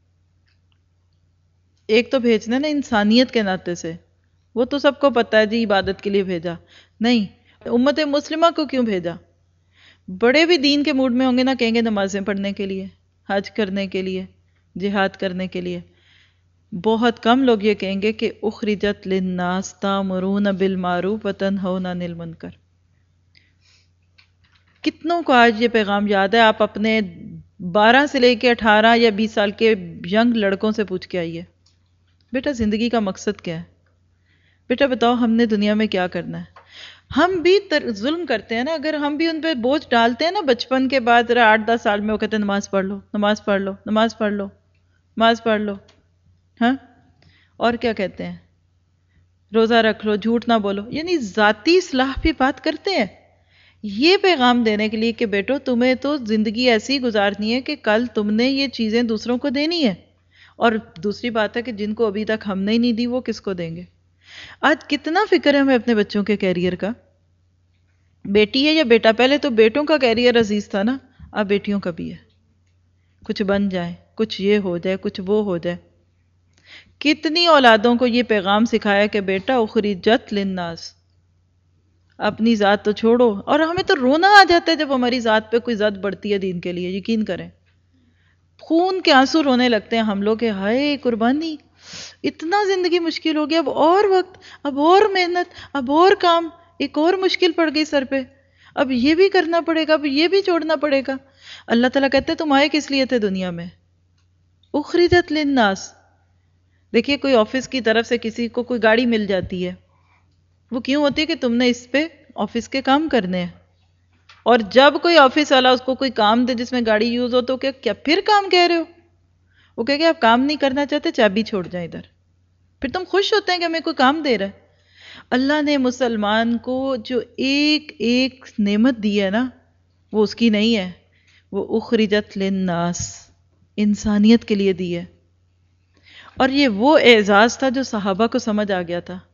Speaker 1: ایک تو بھیجنا نا انسانیت کے ناطے سے، وہ تو سب کو پتہ ہے جی عبادت کے لیے بھیجا، نہیں امت مسلمہ کو کیوں بھیجا؟ بڑے بھی دین کے موڈ میں ہوں گے نا، کہیں گے نمازیں پڑھنے کے لیے، حج کرنے کے لیے، جہاد کرنے کے لیے۔ بہت کم لوگ یہ کہیں گے کہ اخرجت للناس تامرون بالمعروف وتنہون عن المنکر۔ کتنوں کو آج یہ پیغام یاد ہے؟ آپ اپنے 12 سے لے کے 18 یا 20 سال کے ینگ لڑکوں سے پوچھ کے آئیے، بیٹا زندگی کا مقصد کیا ہے؟ بیٹا بتاؤ ہم نے دنیا میں کیا کرنا ہے؟ ہم بھی ظلم کرتے ہیں نا، اگر ہم بھی ان پہ بوجھ ڈالتے ہیں نا بچپن کے بعد 8-10 سال میں، وہ کہتے ہیں نماز پڑھ لو، نماز پڑھ لو، نماز پڑھ لو، نماز پڑھ لو، ہاں اور کیا کہتے ہیں؟ روزہ رکھ لو، جھوٹ نہ بولو، یعنی ذاتی اصلاح پہ بات کرتے ہیں، یہ پیغام دینے کے لیے کہ بیٹو تمہیں تو زندگی ایسی گزارنی ہے کہ کل تم نے یہ چیزیں دوسروں کو دینی ہے، اور دوسری بات ہے کہ جن کو ابھی تک ہم نے نہیں دی وہ کس کو دیں گے۔ آج کتنا فکر ہے ہمیں اپنے بچوں کے کیریئر کا، بیٹی ہے یا بیٹا، پہلے تو بیٹوں کا کیریئر عزیز تھا نا، اب بیٹیوں کا بھی ہے، کچھ بن جائے، کچھ یہ ہو جائے، کچھ وہ ہو جائے۔ کتنی اولادوں کو یہ پیغام سکھایا کہ بیٹا اخرجت للناس، اپنی ذات تو چھوڑو، اور ہمیں تو رونا آ جاتا ہے جب ہماری ذات پہ کوئی ذات بڑھتی ہے دین کے لیے، یقین کریں، خون کے آنسو رونے لگتے ہیں ہم لوگ کہ ہائے قربانی، اتنا زندگی مشکل ہو گیا، اب اور وقت، اب اور محنت، اب اور کام، ایک اور مشکل پڑ گئی سر پہ، اب یہ بھی کرنا پڑے گا، اب یہ بھی چھوڑنا پڑے گا۔ اللہ تعالیٰ کہتے ہیں تم آئے کس لیے تھے دنیا میں؟ اخرجت للناس۔ دیکھیے کوئی آفس کی طرف سے کسی کو کوئی گاڑی مل جاتی ہے، وہ کیوں ہوتی ہے کہ تم نے اس پہ آفس کے کام کرنے ہیں، اور جب کوئی آفس والا اس کو کوئی کام دے جس میں گاڑی یوز ہو تو کیا پھر کام کہہ رہے ہو؟ وہ کہے کہ آپ کام نہیں کرنا چاہتے، چابی چھوڑ جائیں ادھر، پھر تم خوش ہوتے ہیں کہ ہمیں کوئی کام دے رہا ہے۔ اللہ نے مسلمان کو جو ایک ایک نعمت دی ہے نا، وہ اس کی نہیں ہے، وہ اخرجت للناس، انسانیت کے لیے دی ہے، اور یہ وہ اعزاز تھا جو صحابہ کو سمجھ آ گیا تھا۔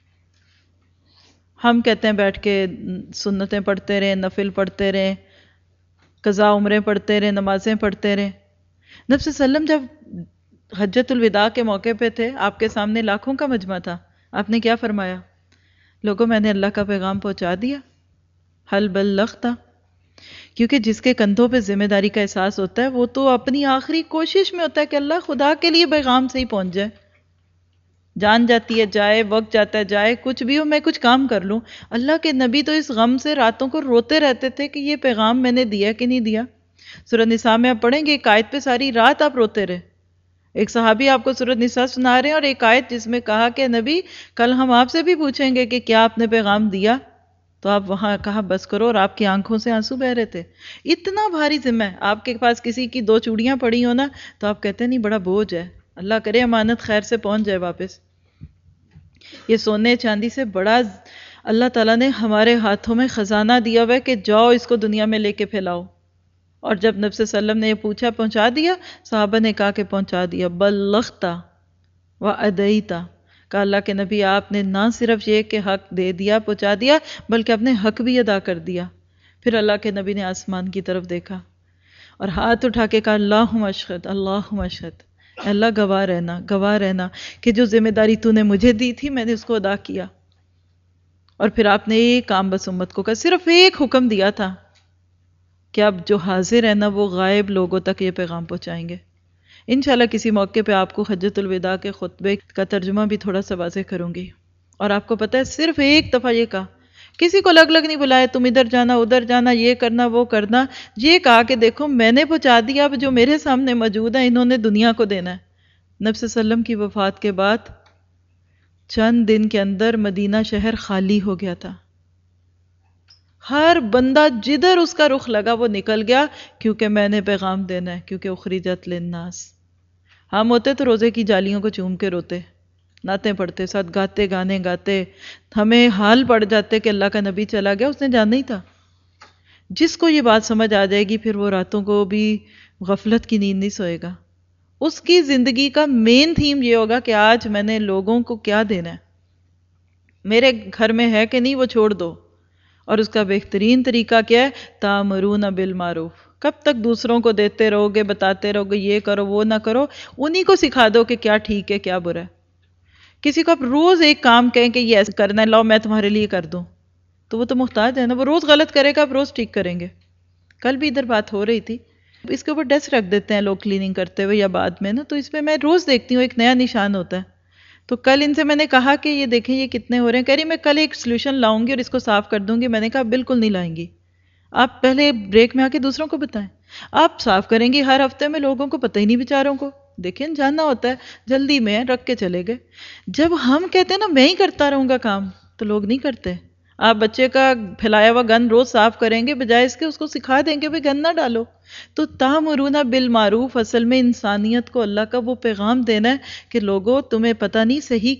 Speaker 1: ہم کہتے ہیں بیٹھ کے سنتیں پڑھتے رہیں، نفل پڑھتے رہیں، قضاء عمریں پڑھتے رہیں، نمازیں پڑھتے رہیں۔ نبی صلی اللہ علیہ وسلم جب حجۃ الوداع کے موقع پہ تھے، آپ کے سامنے لاکھوں کا مجمع تھا، آپ نے کیا فرمایا؟ لوگوں میں نے اللہ کا پیغام پہنچا دیا، حل بلغت، کیونکہ جس کے کندھوں پہ ذمہ داری کا احساس ہوتا ہے وہ تو اپنی آخری کوشش میں ہوتا ہے کہ اللہ خدا کے لیے پیغام سے ہی پہنچ جائے، جان جاتی ہے جائے، وقت جاتا ہے جائے، کچھ بھی ہو میں کچھ کام کر لوں۔ اللہ کے نبی تو اس غم سے راتوں کو روتے رہتے تھے کہ یہ پیغام میں نے دیا کہ نہیں دیا۔ سورۃ نساء میں آپ پڑھیں گے ایک آیت پہ ساری رات آپ روتے رہے، ایک صحابی آپ کو سورۃ نساء سنا رہے ہیں، اور ایک آیت جس میں کہا کہ نبی کل ہم آپ سے بھی پوچھیں گے کہ کیا آپ نے پیغام دیا، تو آپ وہاں کہا بس کرو، اور آپ کی آنکھوں سے آنسو بہ رہے تھے۔ اتنا بھاری ذمہ ہے، آپ کے پاس کسی کی 2 چوڑیاں پڑی ہو نا تو آپ کہتے ہیں نہیں بڑا بوجھ ہے، اللہ کرے امانت خیر سے پہنچ جائے واپس۔ یہ سونے چاندی سے بڑا اللہ تعالیٰ نے ہمارے ہاتھوں میں خزانہ دیا ہوا ہے کہ جاؤ اس کو دنیا میں لے کے پھیلاؤ، اور جب نبی صلی اللہ علیہ وسلم نے یہ پوچھا پہنچا دیا، صحابہ نے کہا کہ پہنچا دیا، بلغت وادیت، کہا اللہ کے نبی آپ نے نہ صرف یہ کہ حق دے دیا پہنچا دیا بلکہ اپنے حق بھی ادا کر دیا۔ پھر اللہ کے نبی نے آسمان کی طرف دیکھا اور ہاتھ اٹھا کے کہا اللہم اشہد، اللہم اشہد، اللہ گواہ رہنا کہ جو ذمہ داری تو نے مجھے دی تھی میں نے اس کو ادا کیا۔ اور پھر آپ نے ایک کام بس امت کو کہا، صرف ایک حکم دیا تھا کہ اب جو حاضر ہے نا وہ غائب لوگوں تک یہ پیغام پہنچائیں گے۔ انشاءاللہ کسی موقع پہ آپ کو حجۃ الوداع کے خطبے کا ترجمہ بھی تھوڑا سا واضح کروں گی۔ اور آپ کو پتہ ہے صرف ایک دفعہ یہ کہا، کسی کو الگ الگ نہیں بلایا تم ادھر جانا ادھر جانا یہ کرنا وہ کرنا، یہ کہا کہ دیکھو میں نے پہنچا دیا، اب جو میرے سامنے موجود ہے انہوں نے دنیا کو دینا ہے۔ نبی صلی اللہ علیہ وسلم کی وفات کے بعد چند دن کے اندر مدینہ شہر خالی ہو گیا تھا، ہر بندہ جدھر اس کا رخ لگا وہ نکل گیا، کیونکہ میں نے پیغام دینا ہے، کیونکہ اخرجت للناس۔ ہم ہوتے تو روزے کی جالیوں کو چوم کے روتے، نعتیں پڑھتے، ساتھ گاتے گانے گاتے، ہمیں حال پڑ جاتے کہ اللہ کا نبی چلا گیا، اس نے جانا ہی تھا۔ جس کو یہ بات سمجھ آ جائے گی پھر وہ راتوں کو بھی غفلت کی نیند نہیں سوئے گا، اس کی زندگی کا مین تھیم یہ ہوگا کہ آج میں نے لوگوں کو کیا دینا ہے، میرے گھر میں ہے کہ نہیں وہ چھوڑ دو۔ اور اس کا بہترین طریقہ کیا ہے؟ تامرون بالمعروف، کب تک دوسروں کو دیتے رہو گے، بتاتے رہو گے یہ کرو وہ نہ کرو، انہی کو سکھا دو کہ کیا ٹھیک ہے کیا برا ہے۔ کسی کو آپ روز ایک کام کہیں کہ یہ ایسا کرنا ہے، لاؤ میں تمہارے لیے کر دوں، تو وہ تو محتاج ہے نا، وہ روز غلط کرے گا، آپ روز ٹھیک کریں گے۔ کل بھی ادھر بات ہو رہی تھی، اس کے اوپر ڈیسک رکھ دیتے ہیں لوگ کلیننگ کرتے ہوئے یا بعد میں نا، تو اس پہ میں روز دیکھتی ہوں ایک نیا نشان ہوتا ہے۔ تو کل ان سے میں نے کہا کہ یہ دیکھیں یہ کتنے ہو رہے ہیں، کہہ رہی میں کل ایک سلوشن لاؤں گی اور اس کو صاف کر دوں گی۔ میں نے کہا بالکل نہیں لائیں گی، آپ پہلے بریک میں آ کے دوسروں کو بتائیں، آپ صاف کریں گی ہر ہفتے میں، لوگوں کو پتہ ہی نہیں بیچاروں کو، دیکھیں جاننا ہوتا ہے، جلدی میں رکھ کے چلے گئے۔ جب ہم کہتے ہیں نا میں ہی کرتا رہوں گا کام، تو لوگ نہیں کرتے۔ آپ بچے کا پھیلایا ہوا گند روز صاف کریں گے، بجائے اس کے اس کو سکھا دیں گے بھئی گند نہ ڈالو۔ تو تامرون بالمعروف اصل میں انسانیت کو اللہ کا وہ پیغام دینا ہے کہ لوگوں تمہیں پتہ نہیں صحیح کیا ہے،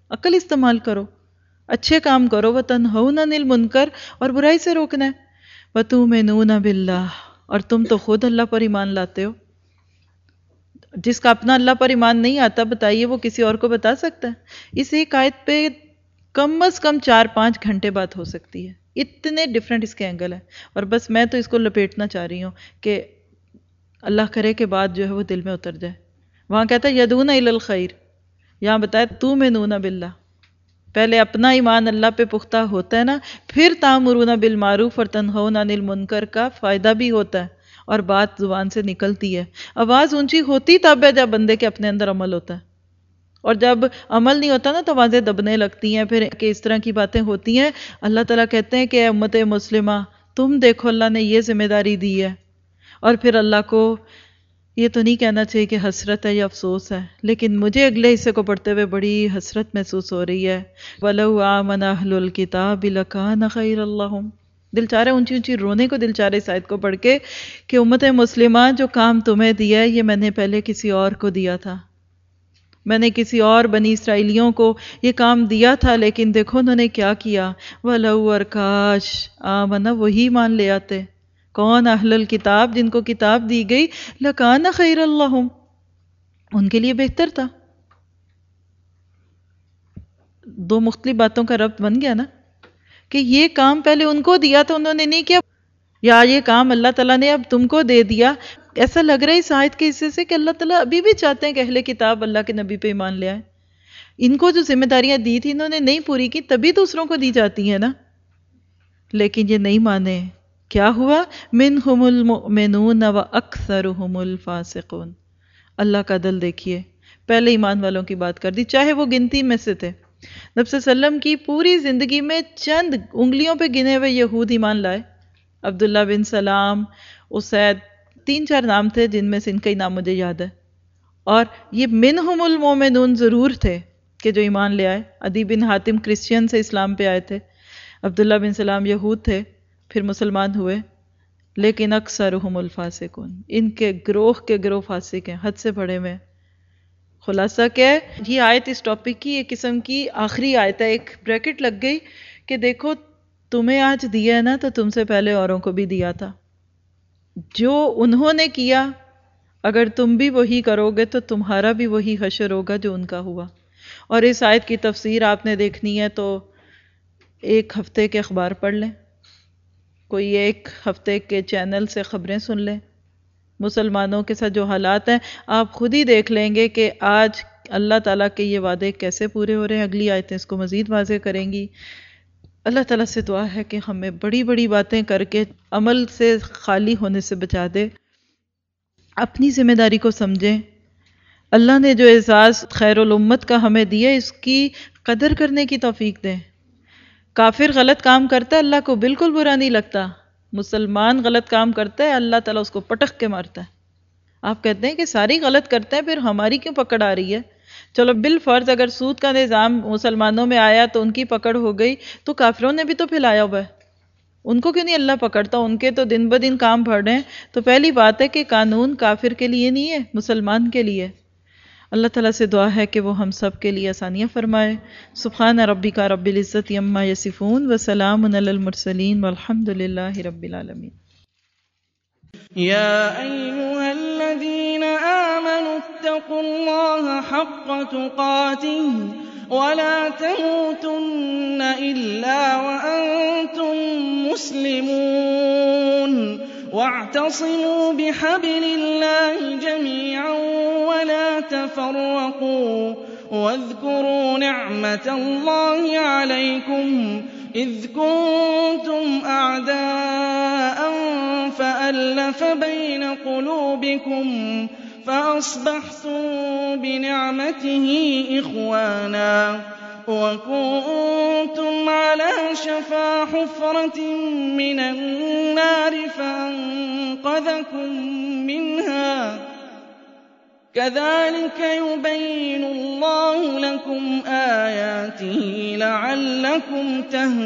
Speaker 1: عقل استعمال کرو، اچھے کام کرو. وَتَنْهَوْنَ عَنِ الْمُنْكَرِ، اور برائی سے روکنا ہے. وَتُؤْمِنُونَ بِاللَّهِ، اور تم تو خود اللہ پر ایمان لاتے ہو. جس کا اپنا اللہ پر ایمان نہیں آتا، بتائیے وہ کسی اور کو بتا سکتا ہے؟ اس ایک آیت پہ کم از کم 4-5 گھنٹے بات ہو سکتی ہے، اتنے ڈیفرنٹ اس کے اینگل ہیں. اور بس میں تو اس کو لپیٹنا چاہ رہی ہوں کہ اللہ کرے کہ بات جو ہے وہ دل میں اتر جائے. وہاں کہتا ہے یدعون الی الخیر، یہاں بتایا تؤمنون باللہ. پہلے اپنا ایمان اللہ پہ پختہ ہوتا ہے نا، پھر تامرون بالمعروف اور تنہون عن المنکر کا فائدہ بھی ہوتا ہے اور بات زبان سے نکلتی ہے. آواز اونچی ہوتی تب ہے جب بندے کے اپنے اندر عمل ہوتا ہے، اور جب عمل نہیں ہوتا نا تو آوازیں دبنے لگتی ہیں. پھر کہ اس طرح کی باتیں ہوتی ہیں. اللہ تعالیٰ کہتے ہیں کہ اے امت مسلمہ، تم دیکھو اللہ نے یہ ذمہ داری دی ہے. اور پھر اللہ کو یہ تو نہیں کہنا چاہیے کہ حسرت ہے یا افسوس ہے، لیکن مجھے اگلے حصے کو پڑھتے ہوئے بڑی حسرت محسوس ہو رہی ہے. وَلَوْ آمَنَ أَهْلُ الْكِتَابِ لَكَانَ خَيْرًا لَّهُمْ. دل چاہ رہے اونچی اونچی رونے کو، دل چاہ رہے اس آیت کو پڑھ کے کہ امت مسلمہ جو کام تمہیں دیا ہے یہ میں نے پہلے کسی اور کو دیا تھا. میں نے کسی اور بنی اسرائیلیوں کو یہ کام دیا تھا، لیکن دیکھو انہوں نے کیا کیا. وَلَوْ وَرْکَاشْ آمَنَ، وہی مان لے آتے. کون؟ اہل الکتاب، جن کو کتاب دی گئی. لَكَانَ خَيْرًا لَّهُمْ، ان کے لیے بہتر تھا. دو مختلف باتوں کا ربط بن گیا نا، کہ یہ کام پہلے ان کو دیا تو انہوں نے نہیں کیا، یا یہ کام اللہ تعالیٰ نے اب تم کو دے دیا. ایسا لگ رہا ہے اس آیت کے حصے سے کہ اللہ تعالیٰ ابھی بھی چاہتے ہیں کہ اہل کتاب اللہ کے نبی پہ ایمان لے آئیں. ان کو جو ذمہ داریاں دی تھی انہوں نے نہیں پوری کی، تبھی دوسروں کو دی جاتی ہیں نا. لیکن یہ نہیں مانے. کیا ہوا؟ منہم المؤمنون واکثرہم الفاسقون. اللہ کا عدل دیکھیے، پہلے ایمان والوں کی بات کر دی، چاہے وہ گنتی میں سے تھے. نبی صلی اللہ علیہ وسلم کی پوری زندگی میں چند انگلیوں پہ گنے ہوئے یہود ایمان لائے. عبداللہ بن سلام، اسید، 3-4 نام تھے جن میں سے ان کا ہی نام مجھے یاد ہے. اور یہ منہم المومنون ضرور تھے کہ جو ایمان لے آئے. عدی بن حاتم کرسچین سے اسلام پہ آئے تھے، عبداللہ بن سلام یہود تھے، پھر مسلمان ہوئے. لیکن اکثرہم الفاسقون، ان کے گروہ فاسق ہیں، حد سے بڑے ہوئے. خلاصہ کیا ہے؟ یہ آیت اس ٹاپک کی ایک قسم کی آخری آیت ہے. ایک بریکٹ لگ گئی کہ دیکھو تمہیں آج دیا ہے نا تو تم سے پہلے اوروں کو بھی دیا تھا. جو انہوں نے کیا اگر تم بھی وہی کرو گے تو تمہارا بھی وہی حشر ہوگا جو ان کا ہوا. اور اس آیت کی تفسیر آپ نے دیکھنی ہے تو ایک ہفتے کے اخبار پڑھ لیں، کوئی ایک ہفتے کے چینل سے خبریں سن لیں. مسلمانوں کے ساتھ جو حالات ہیں آپ خود ہی دیکھ لیں گے کہ آج اللہ تعالیٰ کے یہ وعدے کیسے پورے ہو رہے ہیں. اگلی آیتیں اس کو مزید واضح کریں گی. اللہ تعالیٰ سے دعا ہے کہ ہمیں بڑی بڑی باتیں کر کے عمل سے خالی ہونے سے بچا دے. اپنی ذمہ داری کو سمجھیں. اللہ نے جو اعزاز خیر الامت کا ہمیں دیا اس کی قدر کرنے کی توفیق دیں. کافر غلط کام کرتا ہے اللہ کو بالکل برا نہیں لگتا. مسلمان غلط کام کرتا ہے اللہ تعالیٰ اس کو پٹک کے مارتا ہے. آپ کہتے ہیں کہ ساری غلط کرتے ہیں، پھر ہماری کیوں پکڑ آ رہی ہے؟ چلو بالفرض اگر سود کا نظام مسلمانوں میں آیا تو ان کی پکڑ ہو گئی، تو کافروں نے بھی تو پھیلایا ہوا ہے، ان کو کیوں نہیں اللہ پکڑتا؟ ان کے تو دن بدن کام بڑھ رہے ہیں. تو پہلی بات ہے کہ قانون کافر کے لیے نہیں ہے، مسلمان کے لیے. اللہ تعالیٰ سے دعا ہے کہ وہ ہم سب کے لیے آسانیاں فرمائے. سبحان ربک رب العزت عما یصفون وسلام علی المرسلین والحمد للہ رب العالمین.
Speaker 2: يا أيها الذين آمنوا اتقوا الله حق تقاته ولا تموتن إلا وأنتم مسلمون واعتصموا بحبل الله جميعا ولا تفرقوا واذكروا نعمة الله عليكم إذ كنتم أعداء فألف بين قلوبكم فأصبحتم بنعمته إخوانا وكنتم على شفا حفرة من النار فأنقذكم منها كذلك يبين الله لكم آياته لعلكم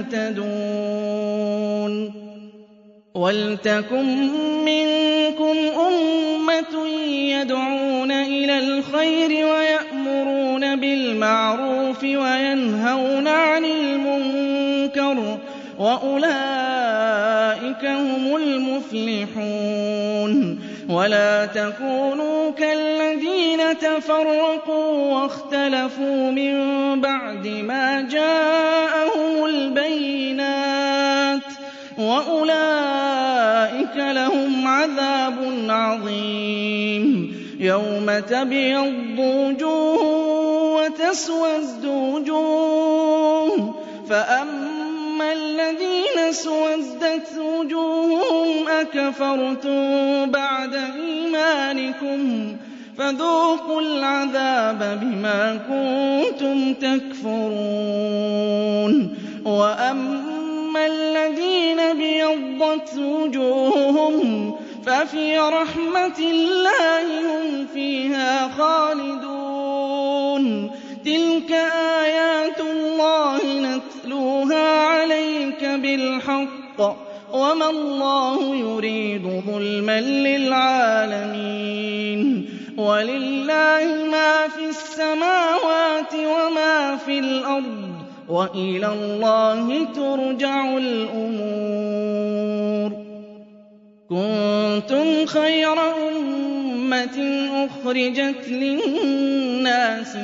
Speaker 2: تهتدون. ولتكن منكم أمة يدعون إلى إِلَى الْخَيْرِ وَيَأْمُرُونَ بِالْمَعْرُوفِ وَيَنْهَوْنَ عَنِ الْمُنكَرِ ۚ وَأُولَٰئِكَ هُمُ الْمُفْلِحُونَ وَلَا تَكُونُوا كَالَّذِينَ تَفَرَّقُوا وَاخْتَلَفُوا مِن بَعْدِ مَا جَاءَهُمُ الْبَيِّنَاتُ ۚ وَأُولَٰئِكَ لَهُمْ عَذَابٌ عَظِيمٌ يَوْمَ تَبْيَضُّ وُجُوهٌ وَتَسْوَدُّ وُجُوهٌ ۚ فَأَمَّا الَّذِينَ اسْوَدَّتْ وُجُوهُهُمْ أَكَفَرْتُم بَعْدَ إِيمَانِكُمْ فَذُوقُوا الْعَذَابَ بِمَا كُنتُمْ تَكْفُرُونَ وَأَمَّا الَّذِينَ ابْيَضَّتْ وُجُوهُهُمْ فَفِي رَحْمَةِ اللَّهِ هُمْ فِيهَا خَالِدُونَ تِلْكَ آيَاتُ اللَّهِ نَتْلُوهَا عَلَيْكَ بِالْحَقِّ ۚ وَمَا اللَّهُ يُرِيدُ ظُلْمًا لِّلْعَالَمِينَ وَلِلَّهِ مَا فِي السَّمَاوَاتِ وَمَا فِي الْأَرْضِ ۚ وَإِلَى اللَّهِ تُرْجَعُ الْأُمُورُ كُنتُمْ خَيْرَ أُمَّةٍ أُخْرِجَتْ لِلنَّاسِ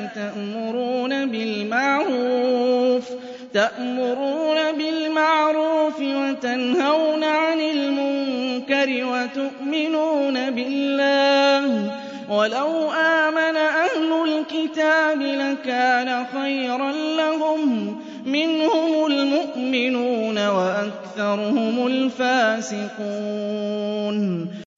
Speaker 2: تَأْمُرُونَ بِالْمَعْرُوفِ وَتَنْهَوْنَ عَنِ الْمُنكَرِ وَتُؤْمِنُونَ بِاللَّهِ ۚ وَلَوْ آمَنَ أَهْلُ الْكِتَابِ لَكَانَ خَيْرًا لَّهُم ۚ مِّنْهُمُ الْمُؤْمِنُونَ وَأَكْثَرُهُمُ الْفَاسِقُونَ